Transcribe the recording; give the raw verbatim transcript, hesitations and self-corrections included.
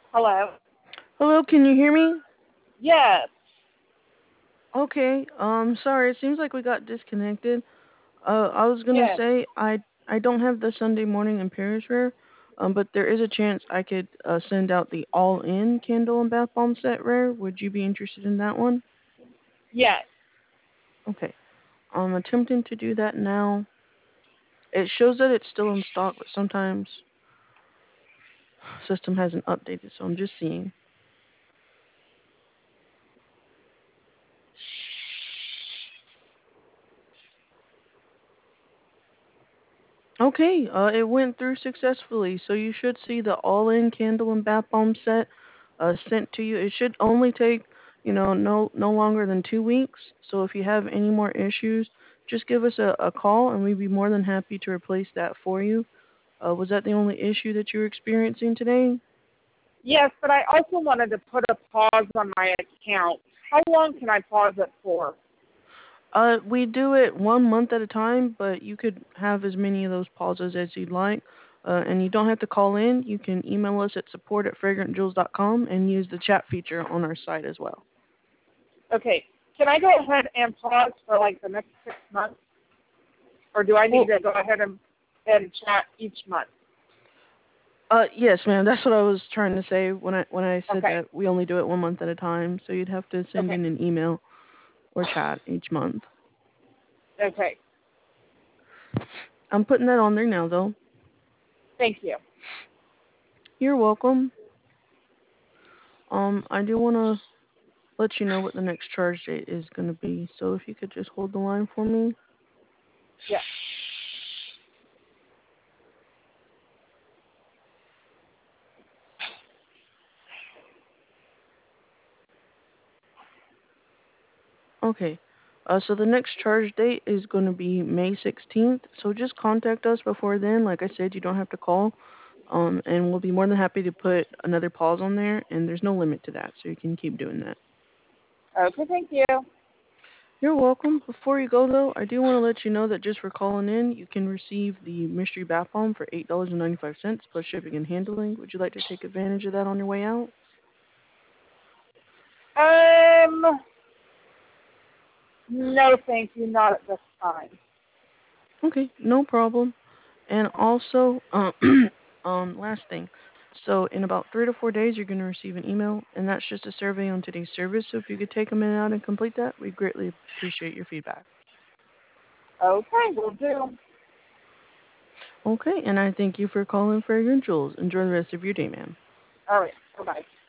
Hello? Hello, can you hear me? Yes, Okay. Um, sorry. It seems like we got disconnected. Uh, I was gonna yes, say I I don't have the Sunday morning in Paris rare, um, but there is a chance I could uh, send out the all-in candle and bath bomb set rare. Would you be interested in that one? yes. Okay. I'm attempting to do that now. It shows that it's still in stock, but sometimes system hasn't updated, so I'm just seeing. Okay, uh, it went through successfully, so you should see the all-in candle and bath bomb set uh, sent to you. It should only take, you know, no no longer than two weeks. So if you have any more issues, just give us a, a call, and we'd be more than happy to replace that for you. Uh, was that the only issue that you were experiencing today? Yes, but I also wanted to put a pause on my account. How long can I pause it for? Uh, we do it one month at a time, but you could have as many of those pauses as you'd like. Uh, and you don't have to call in. You can email us at support at fragrant jewels dot com and use the chat feature on our site as well. Okay, can I go ahead and pause for like the next six months? Or do I need Well, to go ahead and, and chat each month? uh, yes, ma'am. That's what I was trying to say when I when I said Okay, that we only do it one month at a time. So you'd have to send okay, in an email or chat each month. okay. I'm putting that on there now, though. Thank you. You're welcome. Um, I do want to let you know what the next charge date is going to be. So if you could just hold the line for me. Yes. Okay. Uh, so the next charge date is going to be May sixteenth. So just contact us before then. Like I said, you don't have to call. Um, and we'll be more than happy to put another pause on there. And there's no limit to that, so you can keep doing that. Okay, thank you. You're welcome. Before you go, though, I do want to let you know that just for calling in, you can receive the mystery bath bomb for eight dollars and ninety-five cents plus shipping and handling. Would you like to take advantage of that on your way out? Um, no, thank you, not at this time. Okay, no problem. And also, um, um, last thing. So in about three to four days, you're going to receive an email, and that's just a survey on today's service. So if you could take a minute out and complete that, we'd greatly appreciate your feedback. Okay, we'll do. Okay, and I thank you for calling Fragrant Jewels. Enjoy the rest of your day, ma'am. All right, bye-bye.